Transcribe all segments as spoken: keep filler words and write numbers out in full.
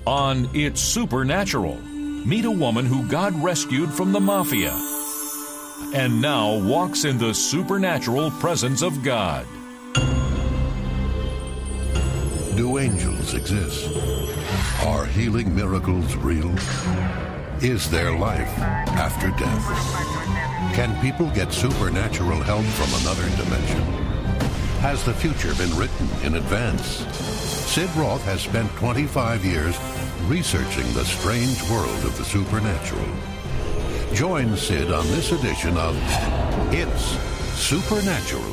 On It's Supernatural, meet a woman who God rescued from the mafia and now walks in the supernatural presence of God. Do angels exist? Are healing miracles real? Is there life after death? Can people get supernatural help from another dimension? Has the future been written in advance? Sid Roth has spent twenty-five years researching the strange world of the supernatural. Join Sid on this edition of It's Supernatural.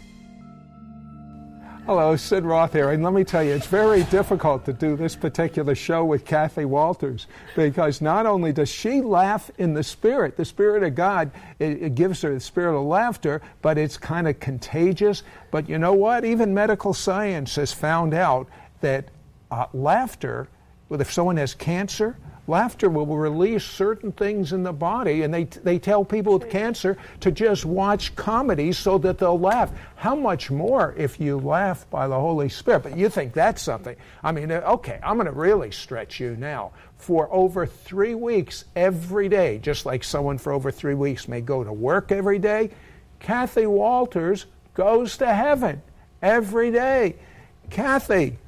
Hello, Sid Roth here, and let me tell you, it's very difficult to do this particular show with Kathy Walters, because not only does she laugh in the Spirit, the Spirit of God, it, it gives her the spirit of laughter, but it's kind of contagious. But you know what? Even medical science has found out that uh, laughter, well, if someone has cancer, laughter will release certain things in the body, and they they tell people with cancer to just watch comedies so that they'll laugh. How much more if you laugh by the Holy Spirit? But you think that's something. I mean, okay, I'm going to really stretch you now. For over three weeks every day, just like someone for over three weeks may go to work every day, Kathy Walters goes to heaven every day. Kathy,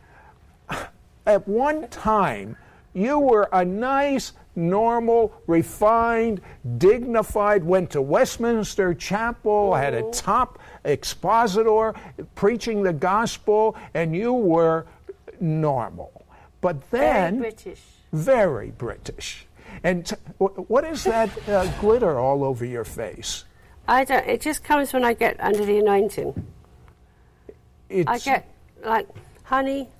at one time, you were a nice, normal, refined, dignified, went to Westminster Chapel, had a top expositor preaching the gospel, and you were normal. But then... Very British. Very British. And t- what is that uh, glitter all over your face? I don't, it just comes when I get under the anointing. It's, I get, like, honey...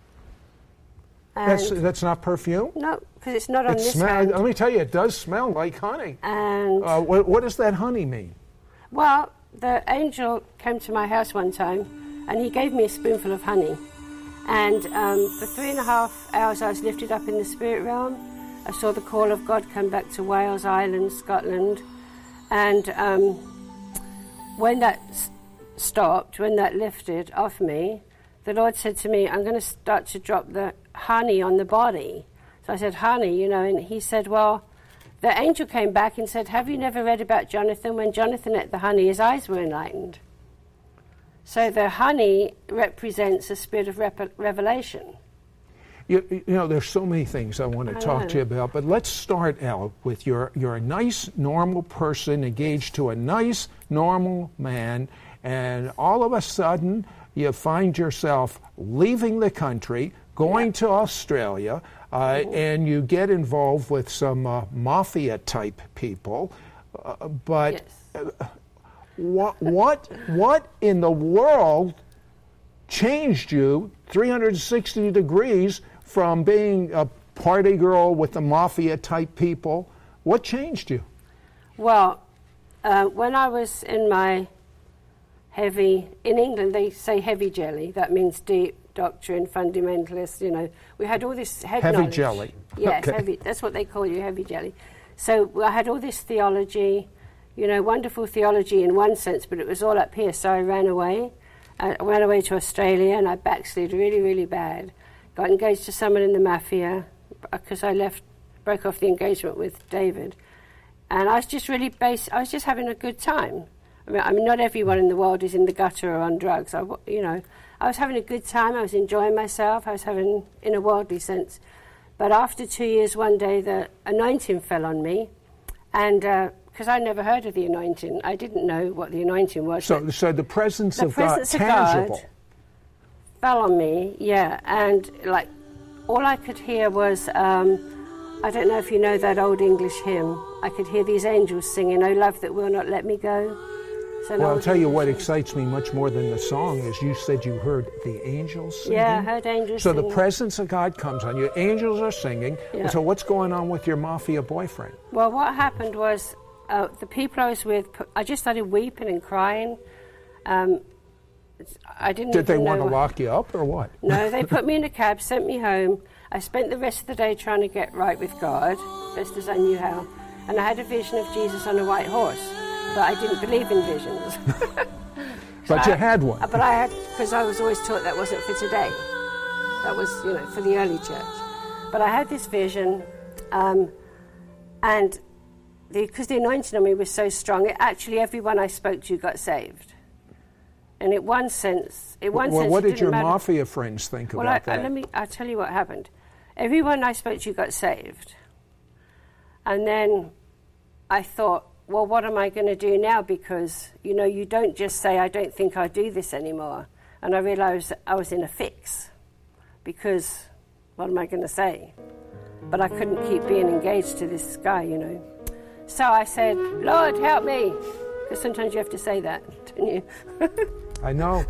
That's that's not perfume? No, because it's not on it this smell, hand. Let me tell you, it does smell like honey. And uh, what, what does that honey mean? Well, the angel came to my house one time, and he gave me a spoonful of honey. And um, for three and a half hours, I was lifted up in the spirit realm. I saw the call of God come back to Wales, Ireland, Scotland. And um, when that s- stopped, when that lifted off me, the Lord said to me, I'm going to start to drop the honey on the body. So I said, honey, you know, and he said, well, the angel came back and said, have you never read about Jonathan? When Jonathan ate the honey, his eyes were enlightened. So the honey represents a spirit of rep- revelation. You, you know, there's so many things I want to I talk know. to you about, but let's start out with you're, you're a nice, normal person engaged to a nice, normal man, and all of a sudden you find yourself leaving the country, going yep. to Australia, uh, mm-hmm. and you get involved with some uh, mafia-type people. Uh, but yes. uh, what, what, what in the world changed you three hundred sixty degrees from being a party girl with the mafia-type people? What changed you? Well, uh, when I was in my heavy, in England they say heavy jelly, that means deep doctrine, fundamentalist, you know. We had all this head heavy knowledge. jelly. Yes, okay. heavy, that's what they call you, heavy jelly. So I had all this theology, you know, wonderful theology in one sense, but it was all up here, so I ran away. I ran away to Australia and I backslid really, really bad. Got engaged to someone in the mafia because I left, broke off the engagement with David. And I was just really base, I was just having a good time. I mean, I mean, not everyone in the world is in the gutter or on drugs. I, you know, I was having a good time. I was enjoying myself. I was having, in a worldly sense. But after two years, one day, the anointing fell on me. And because uh, I never heard of the anointing, I didn't know what the anointing was. So, so the presence the of presence God, of tangible. God fell on me, yeah. And, like, all I could hear was, um, I don't know if you know that old English hymn. I could hear these angels singing, "Oh, love that will not let me go." Well, I'll tell you what excites me much more than the song is you said you heard the angels singing. Yeah, I heard angels so singing. So the presence of God comes on you. Angels are singing. Yeah. So what's going on with your mafia boyfriend? Well, what happened was uh, the people I was with, I just started weeping and crying. Um, I didn't Did they want to what... lock you up or what? No, they put me in a cab, sent me home. I spent the rest of the day trying to get right with God, best as I knew how. And I had a vision of Jesus on a white horse. But I didn't believe in visions. But so you I, had one. But I had, because I was always taught that wasn't for today. That was, you know, for the early church. But I had this vision, um, and because the, the anointing on me was so strong, it actually everyone I spoke to got saved. And in one sense, in one well, sense, what it did your matter. mafia friends think well, about I, that? I, let me. I'll tell you what happened. Everyone I spoke to got saved, and then I thought, well, what am I going to do now? Because you know, you don't just say, I don't think I do this anymore. And I realised I was in a fix, because what am I going to say? But I couldn't keep being engaged to this guy, you know. So I said, Lord, help me. Because sometimes you have to say that, don't you? I know.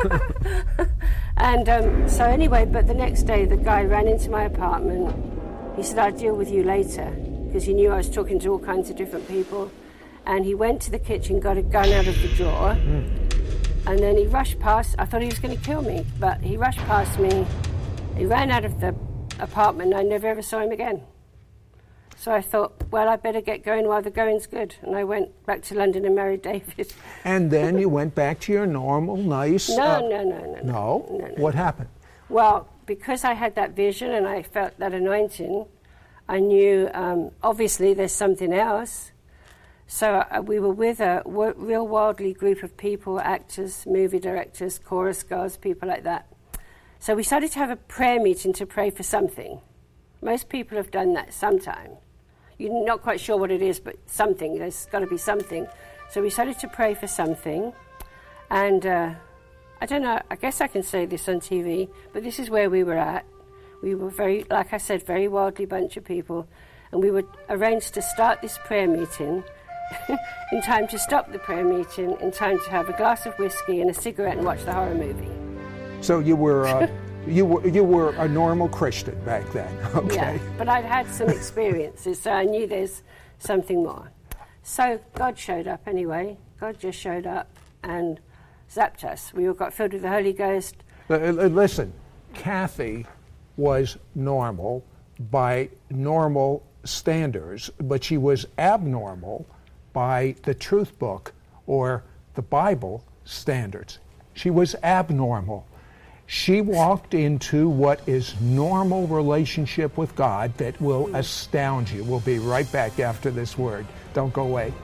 And um, so anyway, but the next day the guy ran into my apartment. He said, I'll deal with you later, because he knew I was talking to all kinds of different people. And he went to the kitchen, got a gun out of the drawer, mm. and then he rushed past. I thought he was going to kill me, but he rushed past me. He ran out of the apartment, and I never ever saw him again. So I thought, well, I better get going while the going's good. And I went back to London and married David. And then you went back to your normal, nice... No, uh, no, no, no, no. No? No, no. What happened? Well, because I had that vision and I felt that anointing, I knew, um, obviously, there's something else. So uh, we were with a w- real worldly group of people, actors, movie directors, chorus girls, people like that. So we started to have a prayer meeting to pray for something. Most people have done that sometime. You're not quite sure what it is, but something. There's got to be something. So we started to pray for something. And uh, I don't know, I guess I can say this on T V, but this is where we were at. We were very, like I said, very worldly bunch of people. And we were arranged to start this prayer meeting in time to stop the prayer meeting, in time to have a glass of whiskey and a cigarette and watch the horror movie. So you were... Uh, You were you were a normal Christian back then, okay? Yeah, but I'd had some experiences, so I knew there's something more. So God showed up anyway. God just showed up and zapped us. We all got filled with the Holy Ghost. Uh, listen, Kathy was normal by normal standards, but she was abnormal by the Truth Book or the Bible standards. She was abnormal. She walked into what is normal relationship with God that will astound you. We'll be right back after this word. Don't go away.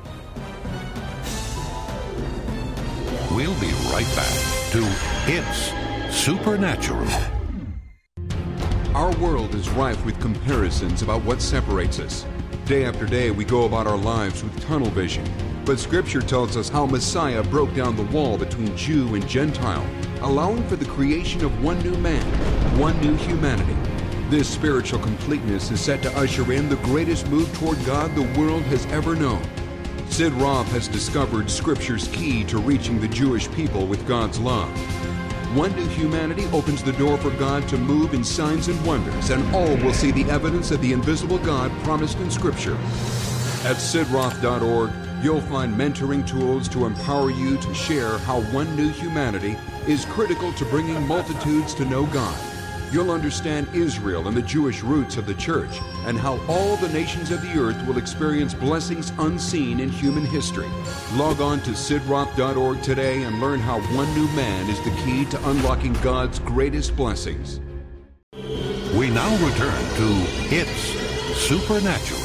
We'll be right back to It's Supernatural. Our world is rife with comparisons about what separates us. Day after day, we go about our lives with tunnel vision. But Scripture tells us how Messiah broke down the wall between Jew and Gentile, allowing for the creation of one new man, one new humanity. This spiritual completeness is set to usher in the greatest move toward God the world has ever known. Sid Roth has discovered Scripture's key to reaching the Jewish people with God's love. One new humanity opens the door for God to move in signs and wonders, and all will see the evidence of the invisible God promised in Scripture. At sid roth dot org, you'll find mentoring tools to empower you to share how one new humanity is critical to bringing multitudes to know God. You'll understand Israel and the Jewish roots of the church, and how all the nations of the earth will experience blessings unseen in human history. Log on to sid roth dot org today and learn how one new man is the key to unlocking God's greatest blessings. We now return to It's Supernatural.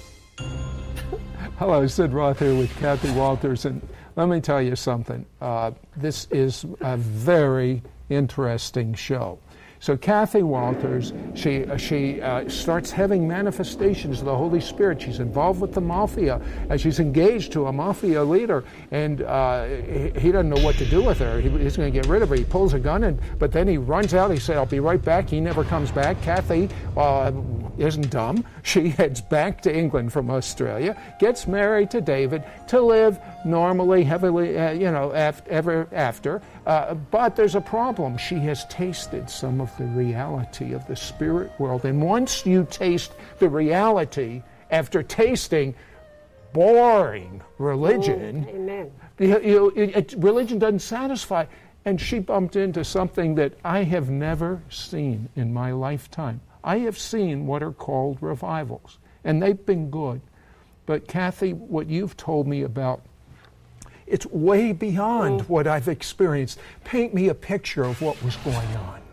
Hello, Sid Roth here with Kathy Walters, and let me tell you something. Uh, this is a very interesting show. So Kathy Walters, she uh, she uh, starts having manifestations of the Holy Spirit. She's involved with the mafia, and she's engaged to a mafia leader, and uh, he, he doesn't know what to do with her. He, he's going to get rid of her. He pulls a gun, and but then he runs out. He says, "I'll be right back." He never comes back. Kathy uh, isn't dumb. She heads back to England from Australia, gets married to David to live normally, heavily, uh, you know, af- ever after. Uh, but there's a problem. She has tasted some of the reality of the spirit world. And once you taste the reality, after tasting boring religion, oh, amen. You, you, it, it, religion doesn't satisfy. And she bumped into something that I have never seen in my lifetime. I have seen what are called revivals, and they've been good. But Kathy, what you've told me about, it's way beyond mm. what I've experienced. Paint me a picture of what was going on.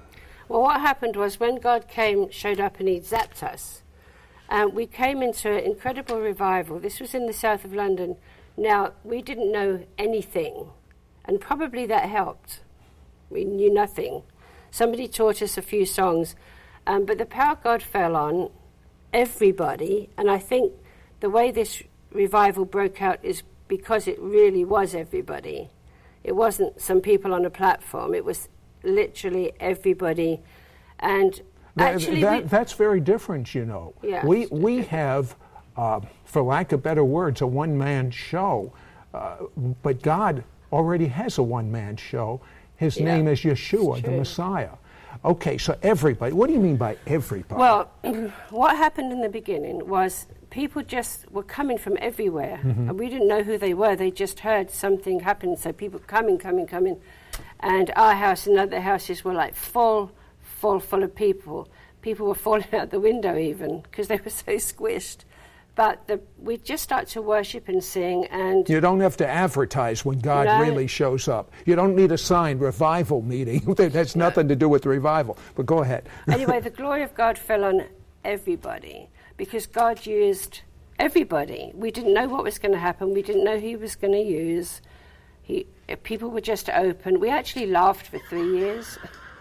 Well, what happened was when God came, showed up and he zapped us, um, we came into an incredible revival. This was in the south of London. Now, we didn't know anything, and probably that helped. We knew nothing. Somebody taught us a few songs, um, but the power of God fell on everybody, and I think the way this revival broke out is because it really was everybody. It wasn't some people on a platform. It was literally everybody. And that, actually... that, we, that's very different, you know. Yeah. We, we have, uh, for lack of better words, a one-man show. Uh, but God already has a one-man show. His yeah, name is Yeshua, the Messiah. Okay, so everybody. What do you mean by everybody? Well, what happened in the beginning was people just were coming from everywhere, mm-hmm. and we didn't know who they were. They just heard something happen, so people coming, coming, coming. And our house and other houses were like full, full, full of people. People were falling out the window even because they were so squished. But the, we just start to worship and sing. And you don't have to advertise when God no. really shows up. You don't need a sign, revival meeting. That has no. nothing to do with revival. But go ahead. Anyway, the glory of God fell on everybody because God used everybody. We didn't know what was going to happen. We didn't know who he was going to use. He, people were just open. We actually laughed for three years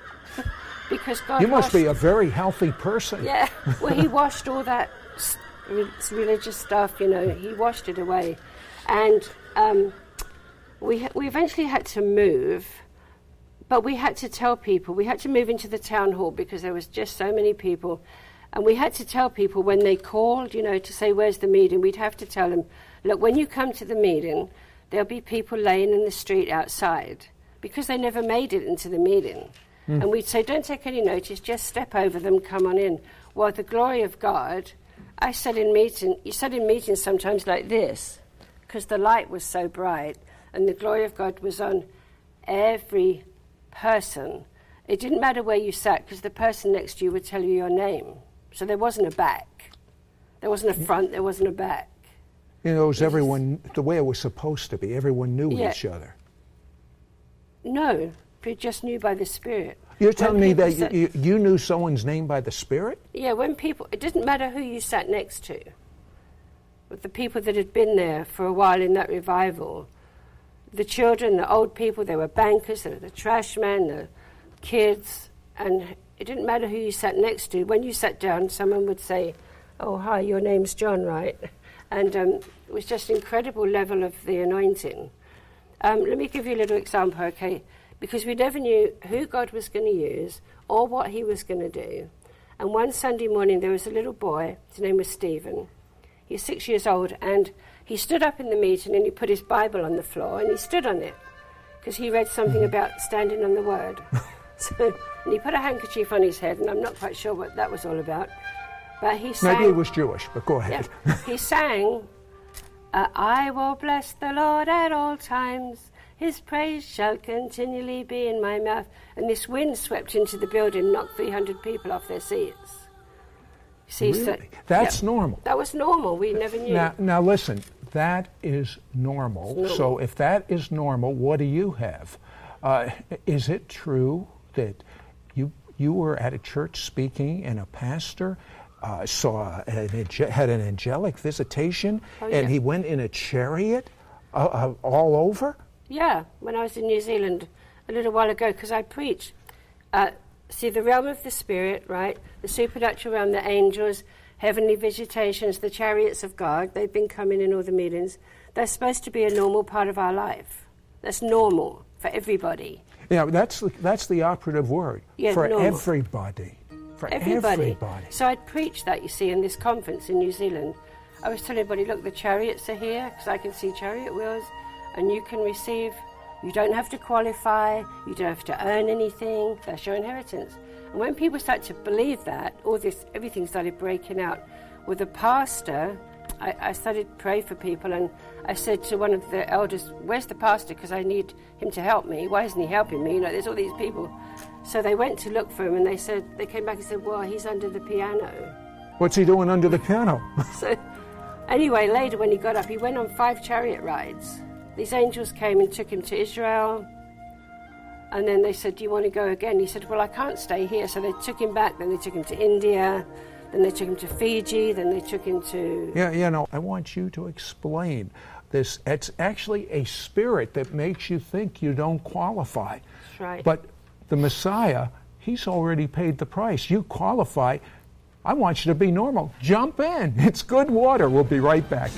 because God You must washed, be a very healthy person. Yeah. Well, he washed all that religious stuff, you know, he washed it away. And um, we we eventually had to move, but we had to tell people. We had to move into the town hall because there was just so many people. And we had to tell people when they called, you know, to say, where's the meeting? We'd have to tell them, look, when you come to the meeting, there'll be people laying in the street outside because they never made it into the meeting. Mm. And we'd say, don't take any notice, just step over them, come on in. Well, the glory of God... I sat in meeting. You sat in meetings sometimes like this, because the light was so bright, and the glory of God was on every person. It didn't matter where you sat, because the person next to you would tell you your name. So there wasn't a back, there wasn't a front, there wasn't a back. You know, it was everyone the way it was supposed to be. Everyone knew yeah. each other. No, we just knew by the Spirit. You're telling me that sat, you, you knew someone's name by the Spirit? Yeah, when people, it didn't matter who you sat next to. With the people that had been there for a while in that revival, the children, the old people, there were bankers, there were the trash men, the kids, and it didn't matter who you sat next to. When you sat down, someone would say, oh, hi, your name's John, right? And um, it was just an incredible level of the anointing. Um, let me give you a little example, okay? Because we never knew who God was going to use or what he was going to do. And one Sunday morning, there was a little boy. His name was Stephen. He's six years old, and he stood up in the meeting, and he put his Bible on the floor, and he stood on it, because he read something about standing on the Word. So, and he put a handkerchief on his head, and I'm not quite sure what that was all about. But he sang... Maybe he was Jewish, but go ahead. Yeah, he sang, uh, I will bless the Lord at all times. His praise shall continually be in my mouth. And this wind swept into the building, knocked three hundred people off their seats. See, really? So, That's yeah, normal. That was normal. We never knew. Now, now listen, that is normal. normal. So if that is normal, what do you have? Uh, is it true that you you were at a church speaking and a pastor uh, saw an, had an angelic visitation, oh, yeah. and he went in a chariot uh, uh, all over? Yeah, when I was in New Zealand a little while ago, because I preached. Uh, see, the realm of the Spirit, right? The supernatural realm, the angels, heavenly visitations, the chariots of God, they've been coming in all the meetings. They're supposed to be a normal part of our life. That's normal for everybody. Yeah, that's the, that's the operative word. Yeah, for normal. everybody. For everybody. everybody. So I'd preached that, you see, in this conference in New Zealand. I was telling everybody, look, the chariots are here, because I can see chariot wheels. And you can receive, you don't have to qualify, you don't have to earn anything, that's your inheritance. And when people start to believe that, all this, everything started breaking out. With the pastor, I, I started to pray for people, and I said to one of the elders, where's the pastor, because I need him to help me. Why isn't he helping me? You know, there's all these people. So they went to look for him, and they said, they came back and said, well, he's under the piano. What's he doing under the piano? So anyway, later when he got up, he went on five chariot rides. These angels came and took him to Israel, And then they said, do you want to go again? He said, well, I can't stay here. So they took him back. Then they took him to India. Then they took him to Fiji. Then they took him to... Yeah, you know, I want you to explain this. It's actually a spirit that makes you think you don't qualify. That's right. But the Messiah, he's already paid the price. You qualify. I want you to be normal. Jump in. It's good water. We'll be right back.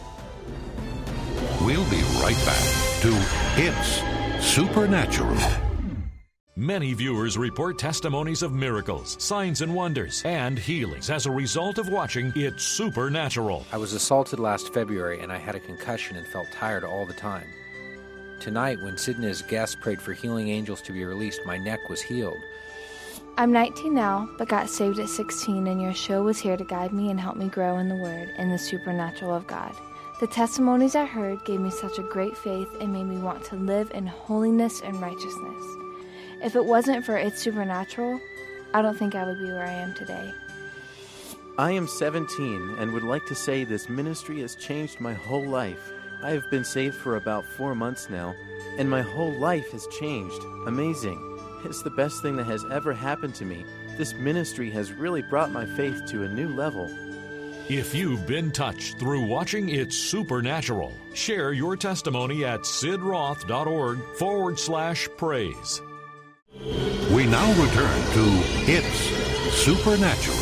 We'll be right back to It's Supernatural. Many viewers report testimonies of miracles, signs and wonders, and healings as a result of watching It's Supernatural. I was assaulted last February and I had a concussion and felt tired all the time. Tonight, when Sid and his guests prayed for healing angels to be released, my neck was healed. I'm nineteen now, but got saved at sixteen, and your show was here to guide me and help me grow in the Word and the supernatural of God. The testimonies I heard gave me such a great faith and made me want to live in holiness and righteousness. If it wasn't for It's Supernatural, I don't think I would be where I am today. I am seventeen and would like to say this ministry has changed my whole life. I have been saved for about four months now, and my whole life has changed. Amazing. It's the best thing that has ever happened to me. This ministry has really brought my faith to a new level. If you've been touched through watching It's Supernatural, share your testimony at sidroth.org forward slash praise. We now return to It's Supernatural.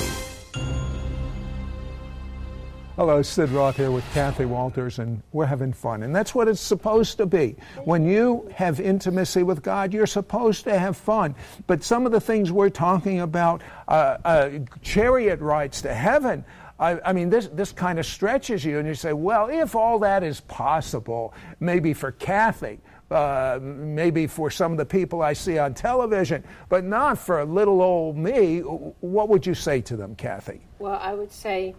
Hello, Sid Roth here with Kathy Walters, and we're having fun. And that's what it's supposed to be. When you have intimacy with God, you're supposed to have fun. But some of the things we're talking about, uh, uh, chariot rides to heaven, I, I mean, this, this kind of stretches you, and you say, well, if all that is possible, maybe for Kathy, Uh, maybe for some of the people I see on television, but not for little old me, what would you say to them, Kathy? Well, I would say,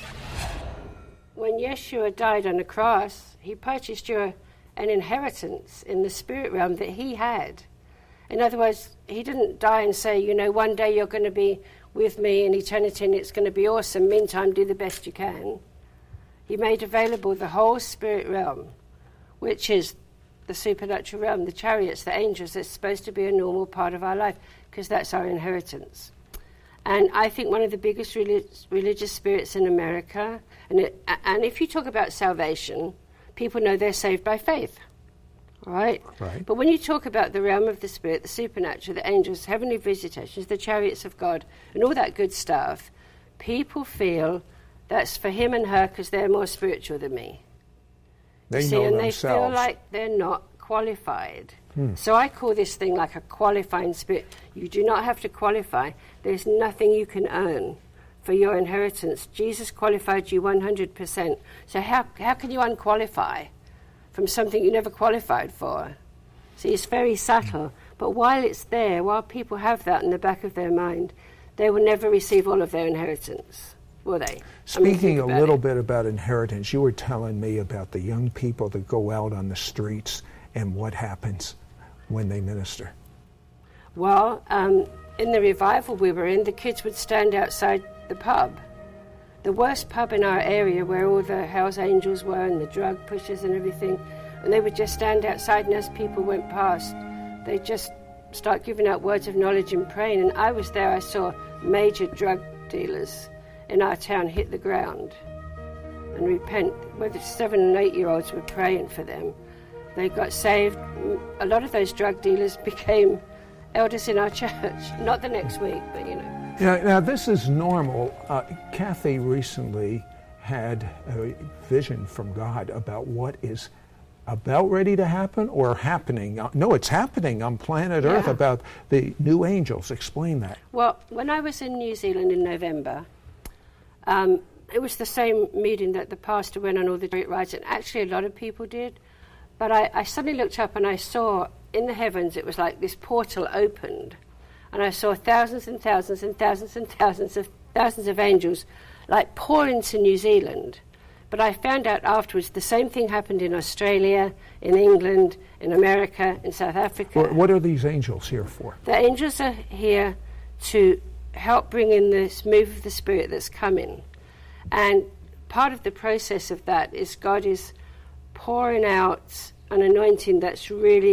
when Yeshua died on the cross, he purchased you an inheritance in the spirit realm that he had. In other words, he didn't die and say, you know, one day you're going to be with me in eternity and it's going to be awesome. Meantime, do the best you can. He made available the whole spirit realm, which is the supernatural realm, the chariots, the angels. That's supposed to be a normal part of our life because that's our inheritance. And I think one of the biggest relig- religious spirits in America, and, it, and if you talk about salvation, people know they're saved by faith, all right? Right. But when you talk about the realm of the spirit, the supernatural, the angels, heavenly visitations, the chariots of God, and all that good stuff, people feel that's for him and her because they're more spiritual than me. They See, know and themselves. they feel like they're not qualified. Hmm. So I call this thing like a qualifying spirit. You do not have to qualify. There's nothing you can earn for your inheritance. Jesus qualified you one hundred percent. So how how can you unqualify from something you never qualified for? See, it's very subtle. But while it's there, while people have that in the back of their mind, they will never receive all of their inheritance. Will they? Speaking I mean, a little it. bit about inheritance, you were telling me about the young people that go out on the streets and what happens when they minister. Well, um, in the revival we were in, the kids would stand outside the pub, the worst pub in our area where all the Hells Angels were and the drug pushers and everything, and they would just stand outside, and as people went past, they'd just start giving out words of knowledge and praying. And I was there, I saw major drug dealers in our town hit the ground and repent. Whether seven and eight year olds were praying for them. They got saved. A lot of those drug dealers became elders in our church. Not the next week, but you know. Now, now this is normal. Uh, Kathy recently had a vision from God about what is about ready to happen or happening. Uh, no, it's happening on planet Yeah. Earth about the new angels. Explain that. Well, when I was in New Zealand in November, Um, it was the same meeting that the pastor went on all the chariot rides, and actually a lot of people did. But I, I suddenly looked up and I saw in the heavens, it was like this portal opened, and I saw thousands and thousands and thousands and thousands of thousands of angels like pour into New Zealand. But I found out afterwards the same thing happened in Australia, in England, in America, in South Africa. What, what are these angels here for? The angels are here to help bring in this move of the Spirit that's coming. And part of the process of that is God is pouring out an anointing that's really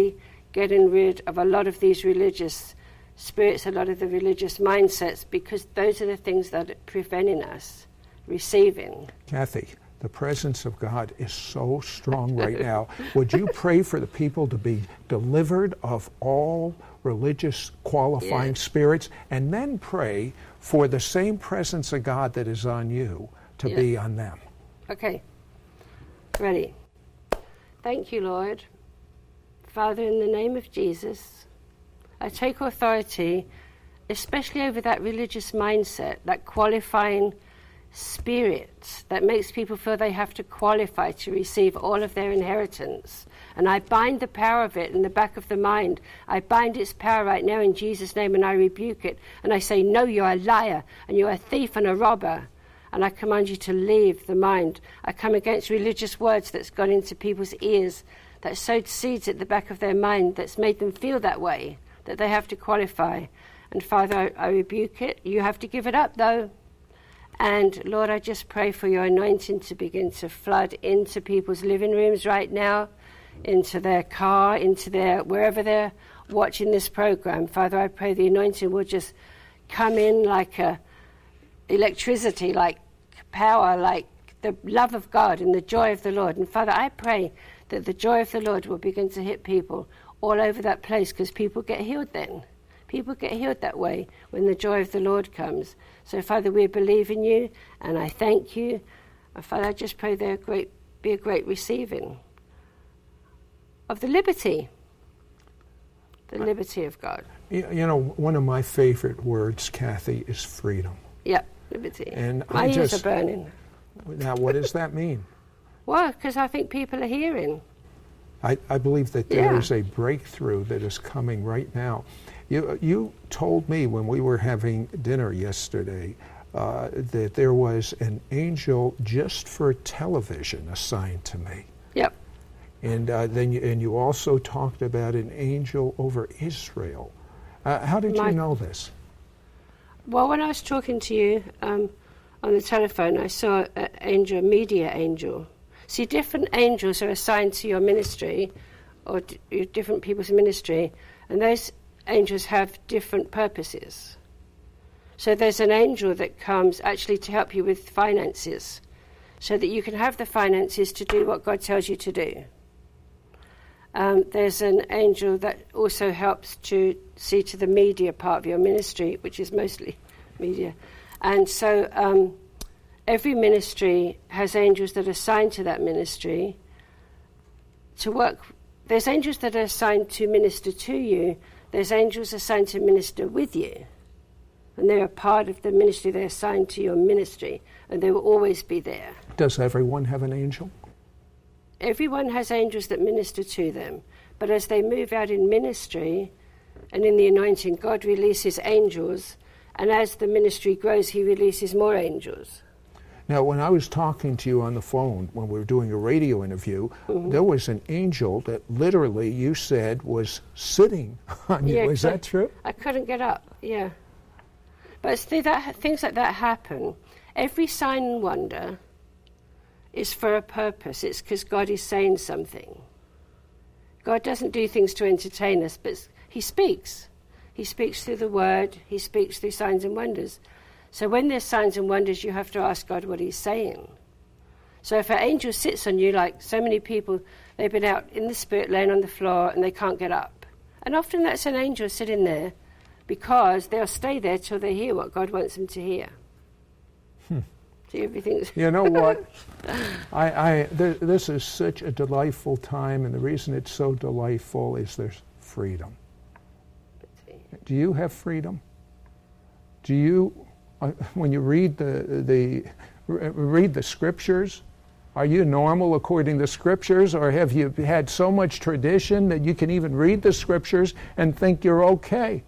getting rid of a lot of these religious spirits, a lot of the religious mindsets, because those are the things that are preventing us receiving. Kathy, the presence of God is so strong right now. Would you pray for the people to be delivered of all religious qualifying yes. spirits, and then pray for the same presence of God that is on you to yes. be on them? Okay. Ready. Thank you, Lord. Father, in the name of Jesus, I take authority, especially over that religious mindset, that qualifying spirit that makes people feel they have to qualify to receive all of their inheritance. And I bind the power of it in the back of the mind. I bind its power right now in Jesus' name, and I rebuke it. And I say, no, you're a liar, and you're a thief and a robber. And I command you to leave the mind. I come against religious words that's gone into people's ears, that sowed seeds at the back of their mind, that's made them feel that way, that they have to qualify. And Father, I, I rebuke it. You have to give it up, though. And Lord, I just pray for your anointing to begin to flood into people's living rooms right now, into their car, into their, wherever they're watching this program. Father, I pray the anointing will just come in like a electricity, like power, like the love of God and the joy of the Lord. And Father, I pray that the joy of the Lord will begin to hit people all over that place, because people get healed then. People get healed that way when the joy of the Lord comes. So, Father, we believe in you, and I thank you. And Father, I just pray there great, be a great receiving of the liberty, the liberty of God. You, you know, one of my favorite words, Kathy, is freedom. Yep, liberty. And my I ears just, are burning. Now, what does that mean? Well, because I think people are hearing. I, I believe that there Yeah. is a breakthrough that is coming right now. You, you told me when we were having dinner yesterday uh, that there was an angel just for television assigned to me. Yep. And uh, then you, and you also talked about an angel over Israel. Uh, how did My- you know this? Well, when I was talking to you um, on the telephone, I saw an angel, a media angel. See, different angels are assigned to your ministry, or d- your different people's ministry, and those angels have different purposes. So there's an angel that comes actually to help you with finances, so that you can have the finances to do what God tells you to do. Um, there's an angel that also helps to see to the media part of your ministry, which is mostly media. And so um, every ministry has angels that are assigned to that ministry to work. There's angels that are assigned to minister to you. There's angels assigned to minister with you. And they're a part of the ministry. They're assigned to your ministry, and they will always be there. Does everyone have an angel? Everyone has angels that minister to them. But as they move out in ministry and in the anointing, God releases angels. And as the ministry grows, he releases more angels. Now, when I was talking to you on the phone, when we were doing a radio interview, mm-hmm. there was an angel that literally you said was sitting on you. Yeah, Is that true? I couldn't get up, yeah. But see, that, things like that happen. Every sign and wonder is for a purpose. It's because God is saying something. God doesn't do things to entertain us, but he speaks. He speaks through the word. He speaks through signs and wonders. So when there's signs and wonders, you have to ask God what he's saying. So if an angel sits on you, like so many people, they've been out in the spirit laying on the floor and they can't get up. And often that's an angel sitting there, because they'll stay there till they hear what God wants them to hear. Hmm. See, everything's... You know what? I, I th- this is such a delightful time, and the reason it's so delightful is there's freedom. Do you have freedom? Do you, uh, when you read the the read the scriptures, are you normal according to scriptures, or have you had so much tradition that you can even read the scriptures and think you're okay?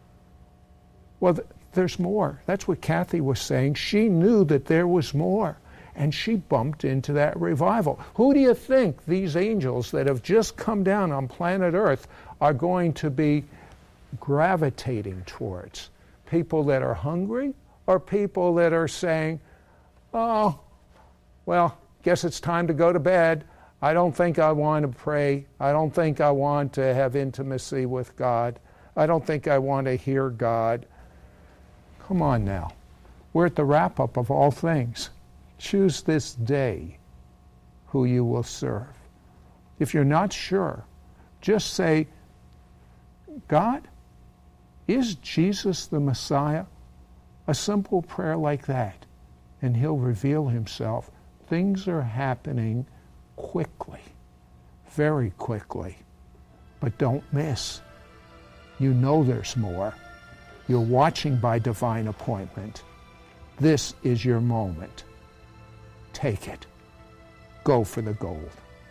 Well, th- there's more. That's what Kathy was saying. She knew that there was more, and she bumped into that revival. Who do you think these angels that have just come down on planet Earth are going to be gravitating towards? People that are hungry, or people that are saying, oh, well, guess it's time to go to bed. I don't think I want to pray. I don't think I want to have intimacy with God. I don't think I want to hear God. Come on now. We're at the wrap-up of all things. Choose this day who you will serve. If you're not sure, just say, God, is Jesus the Messiah? A simple prayer like that, and he'll reveal himself. Things are happening quickly, very quickly, but don't miss. You know there's more. You're watching by divine appointment. This is your moment. Take it. Go for the gold.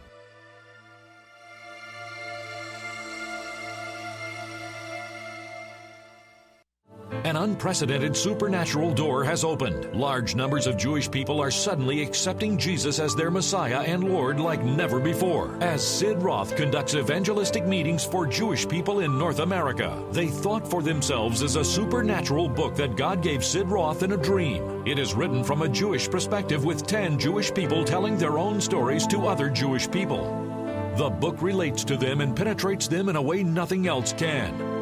An unprecedented supernatural door has opened. Large numbers of Jewish people are suddenly accepting Jesus as their Messiah and Lord like never before. As Sid Roth conducts evangelistic meetings for Jewish people in North America, They Thought for Themselves is a supernatural book that God gave Sid Roth in a dream. It is written from a Jewish perspective with ten Jewish people telling their own stories to other Jewish people. The book relates to them and penetrates them in a way nothing else can.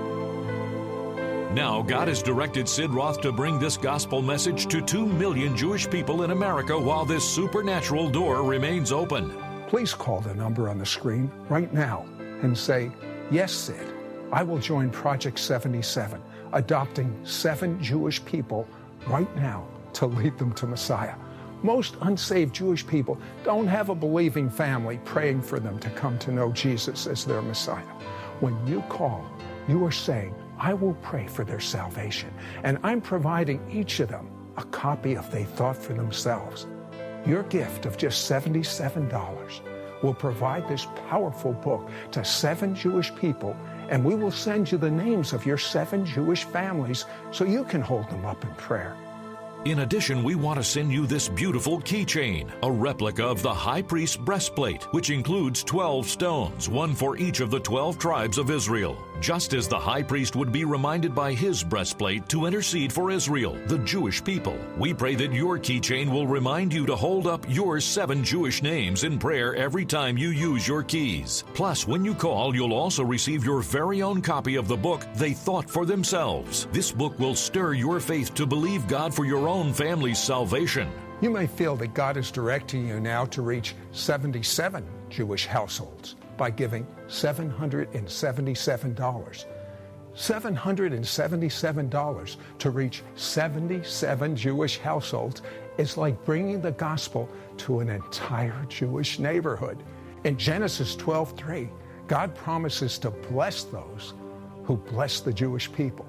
Now, God has directed Sid Roth to bring this gospel message to two million Jewish people in America while this supernatural door remains open. Please call the number on the screen right now and say, yes, Sid, I will join Project seventy-seven, adopting seven Jewish people right now to lead them to Messiah. Most unsaved Jewish people don't have a believing family praying for them to come to know Jesus as their Messiah. When you call, you are saying, I will pray for their salvation, and I'm providing each of them a copy of They Thought for Themselves. Your gift of just seventy-seven dollars will provide this powerful book to seven Jewish people, and we will send you the names of your seven Jewish families so you can hold them up in prayer. In addition, we want to send you this beautiful keychain, a replica of the high priest's breastplate, which includes twelve stones, one for each of the twelve tribes of Israel. Just as the high priest would be reminded by his breastplate to intercede for Israel, the Jewish people, we pray that your keychain will remind you to hold up your seven Jewish names in prayer every time you use your keys. Plus, when you call, you'll also receive your very own copy of the book, They Thought for Themselves. This book will stir your faith to believe God for your own family's salvation. You may feel that God is directing you now to reach seventy-seven Jewish households by giving seven hundred seventy-seven dollars. seven hundred seventy-seven dollars to reach seventy-seven Jewish households is like bringing the gospel to an entire Jewish neighborhood. In Genesis twelve three, God promises to bless those who bless the Jewish people.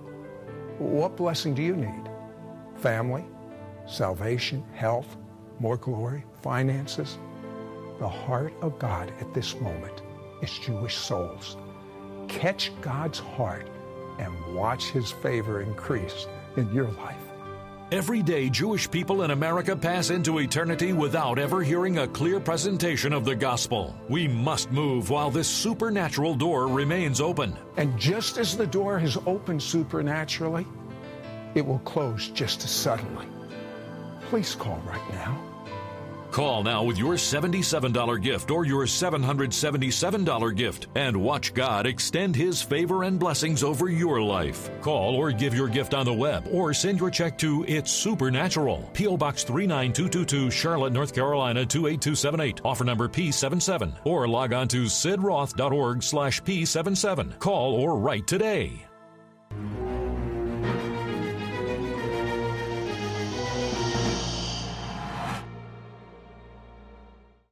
What blessing do you need? Family? Salvation, health, more glory, finances. The heart of God at this moment is Jewish souls. Catch God's heart and watch his favor increase in your life. Every day, Jewish people in America pass into eternity without ever hearing a clear presentation of the gospel. We must move while this supernatural door remains open. And just as the door has opened supernaturally, it will close just as suddenly. Please call right now. Call now with your seventy-seven dollars gift or your seven hundred seventy-seven dollars gift and watch God extend his favor and blessings over your life. Call or give your gift on the web or send your check to It's Supernatural, P O. Box three nine two two two, Charlotte, North Carolina two eight two seven eight, offer number P seventy-seven, or log on to sidroth dot org slash P seventy-seven. Call or write today.